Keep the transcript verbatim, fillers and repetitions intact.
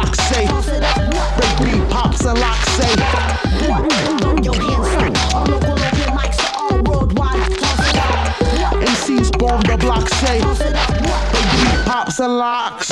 block say. Break beat pops and lock say. Throw your hands up. All local open mics are all worldwide. Toss it up. M Cs bomb the block say. Break beat pops and lock.